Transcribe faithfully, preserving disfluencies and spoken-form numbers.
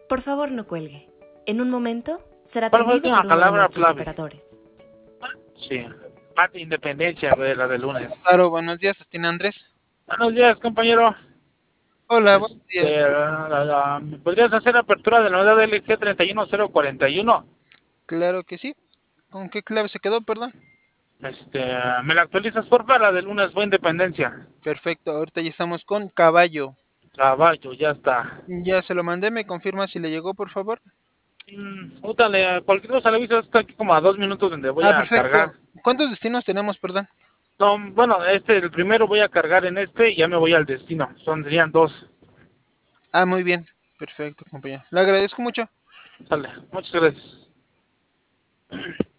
Por favor, no cuelgue. En un momento será ¿Cuál fue atendido la por uno de palabra nuestros clave? operadores. Sí. Pati Independencia, güey, la del lunes. Claro, buenos días, Justin Andrés. Buenos días, compañero. Hola, buenos días. Este, la- la- ¿podrías hacer apertura de la unidad L G treinta y uno cero cuarenta y uno? Claro que sí. ¿Con qué clave se quedó, perdón? Este, ¿me la actualizas, porfa? La del lunes fue Independencia. Perfecto, ahorita ya estamos con Caballo. Caballo, ya está. Ya se lo mandé, me confirma si le llegó, por favor. Mm, útale, cualquier cosa le aviso, está aquí como a dos minutos donde voy Ah, a cargar. perfecto. ¿Cuántos destinos tenemos, perdón? No, bueno, este, el primero voy a cargar en este y ya me voy al destino. Son, serían dos. Ah, muy bien. Perfecto, compañero. Le agradezco mucho. Sale, muchas gracias.